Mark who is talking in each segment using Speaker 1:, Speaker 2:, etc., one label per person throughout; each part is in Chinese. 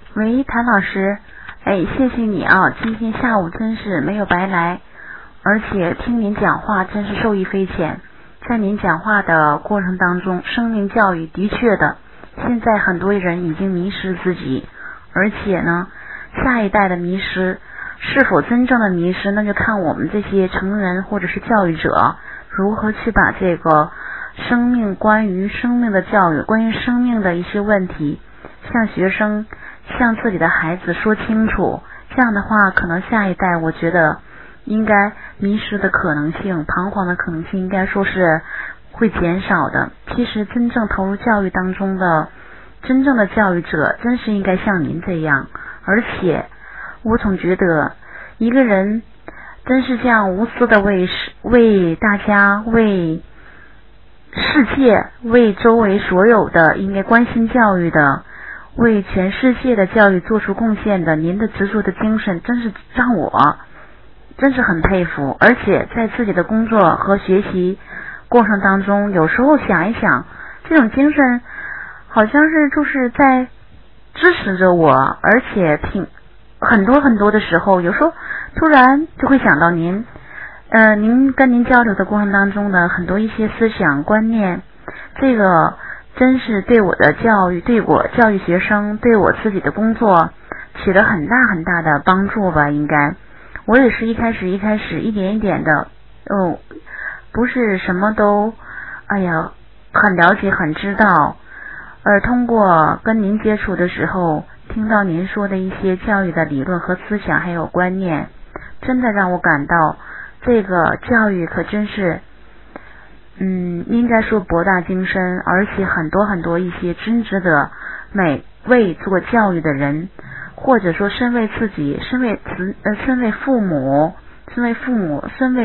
Speaker 1: 喂，谭老师，谢谢你啊，今天下午真是没有白来，而且听您讲话真是受益匪浅。在您讲话的过程当中，生命教育的确的，现在很多人已经迷失自己，而且呢，下一代的迷失是否真正的迷失，那就看我们这些成人或者是教育者如何去把这个生命，关于生命的教育，关于生命的一些问题，向学生，向自己的孩子说清楚。这样的话，可能下一代我觉得应该迷失的可能性，彷徨的可能性应该说是会减少的。其实真正投入教育当中的真正的教育者，真是应该像您这样。而且我总觉得一个人真是这样无私的为大家，为世界，为周围所有的应该关心教育的，为全世界的教育做出贡献的，您的执着的精神真是让我真是很佩服。而且在自己的工作和学习过程当中，有时候想一想，这种精神好像是就是在支持着我，而且很多的时候，有时候突然就会想到您跟您交流的过程当中的很多一些思想观念，这个真是对我的教育，对我教育学生，对我自己的工作起了很大的帮助吧。应该我也是一开始一点一点的不是什么都很了解很知道，而通过跟您接触的时候，听到您说的一些教育的理论和思想还有观念，真的让我感到这个教育可真是应该说博大精深，而且很多一些真值得每位做教育的人，或者说身为自己，身为父母，身为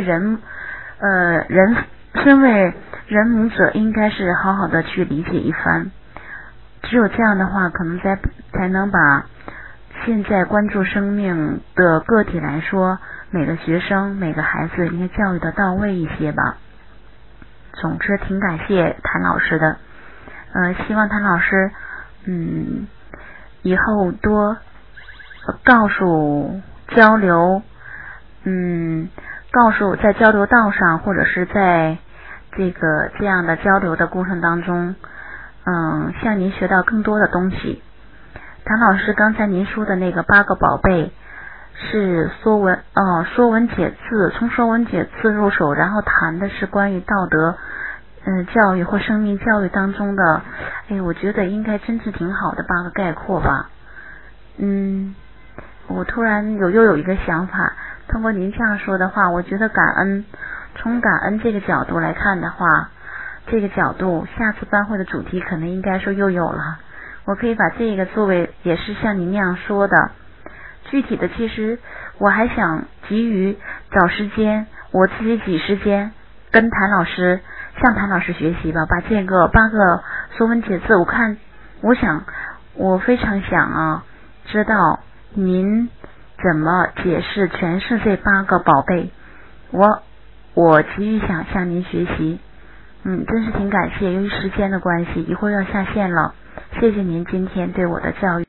Speaker 1: 人母者，应该是好好的去理解一番。只有这样的话，可能才能把现在关注生命的个体来说，每个学生每个孩子应该教育的到位一些吧。总之挺感谢谭老师的，希望谭老师以后多告诉交流，告诉在交流道上，或者是在这样的交流的过程当中，向您学到更多的东西。谭老师刚才您说的那个8个宝贝是说文解字，从说文解字入手，然后谈的是关于道德教育或生命教育当中的，我觉得应该真是挺好的8个概括吧。我突然又有一个想法，通过您这样说的话，我觉得从感恩这个角度来看的话，这个角度下次班会的主题可能应该说又有了，我可以把这个作为也是像您那样说的。具体的其实我还想急于找时间，我自己挤时间跟向谭老师学习吧，把这个8个说文解字，我非常想知道您怎么解释诠释这8个宝贝，我急于想向您学习。真是挺感谢，由于时间的关系，一会儿要下线了，谢谢您今天对我的教育。